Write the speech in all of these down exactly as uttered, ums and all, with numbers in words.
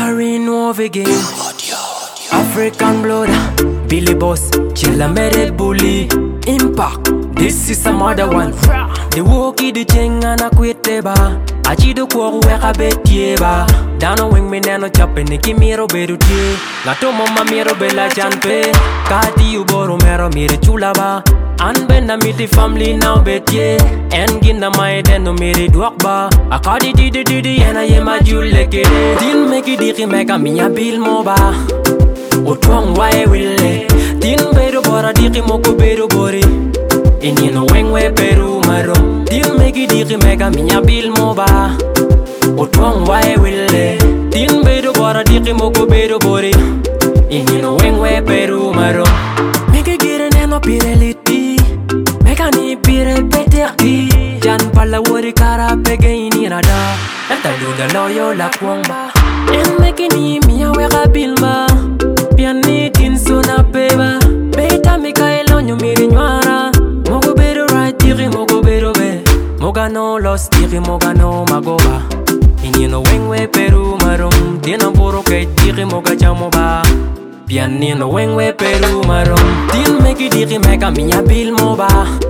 carrying over again. African blood, Billy Boss, Chilla Mere Bully, Impact. This is some other one. The walkie, the ching, and a quit teba. I cheat the quarter where I bet yeba. Down a wing, me nano chopping, Niki Miro Bedu tea. Lato Mama Miro Bella Chanpe. Kati Uboro Mero Miri Chulaba. And Ben a meet the family now bet ye. And Ginna my den no miri dwakba. I caught it did it and I am a juleke. Didn't make it diki make a mia bill moba. Otwang why will it? Didn't bedo bora diki moko bedo bori. In you know when we Peru maro. Didn't make it diki make a mia bill moba. Otwang why will it? Didn't bedo bora diki moko bedo bori. In you know when we Peru maro. Make it get an eno pireliti. Mekani pire peterti. Jan pala wori kara pegaini nada. Enta luga loyo la kwamba. En mekini miya weka bilma. Piani tin sona peba. Beta mikaelo nyo miri nyara. Mogo bedo right tiri mogo bedo be. Moga no los tiri moga no magoba. Inye no wengwe Peru marum. Dina boro kay tiri moga chamoba. Piani no wengwe Peru marum. Din meki diri meka miya bil moba.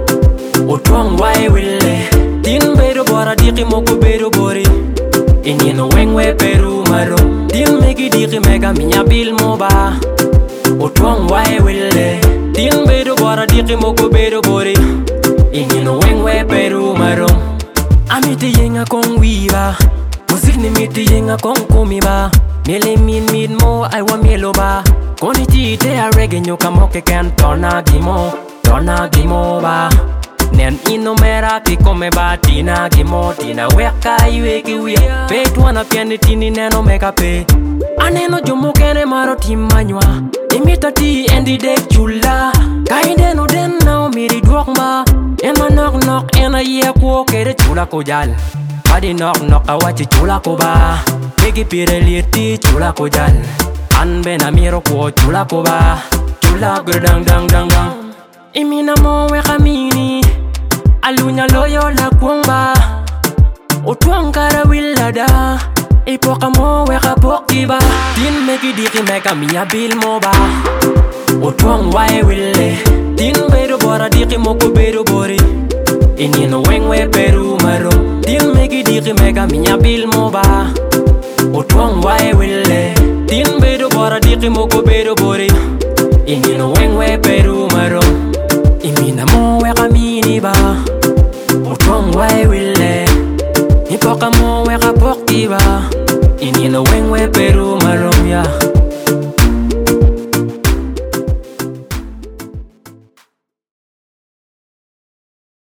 Otwang why will it? Din bedo bora diri moko bedo bori. Inye no wengwe Peru marum. Din meki diri meka miya bil moba. Otwang why will it? Din bedo bora diri moko bedo bori. Inye no wengwe Peru marum. Amiti yenga kong wiba. Musik ni miti yenga kong kumiba. Mele min min mo I wa mielo ba. Koni ti te a reggae nyoka moke ken torna gimo. Torna gimo ba. Nen ino mera ki come ba tina gimo. Tina weka iwe ki we. Pe tuana piani tini neno meka pe. Aneno jomo kene maro timanywa. Imita ti endi dek chula. Kainde no den na miri dwakma. Ema knock knock ena ye ko kere chula ko jal. Adi knock knock awachi chula ko ba. Begi pireliti chula ko jal. An ben a miro ko chula ko ba. Chula gurdang dang dang dang. Imina mo we kamini. Alunya loyo la kwamba. Otwang kara willada. Ipoka mo we kapoki ba. Din meki diki meka miya bil mo ba. Otwang why will it? Din bedo bora diki moko bedo bori. Inye no wengwe Peru maro. Din meki diki meka miya bil mo ba. Otwang why will it? Din bedo bora diki moko bedo bori. Inye no wengwe Peru maro. Imina mo we kamini ba. Otwang why will it? Ipoka mo we kapoki ba. Inye no wengwe Peru maro.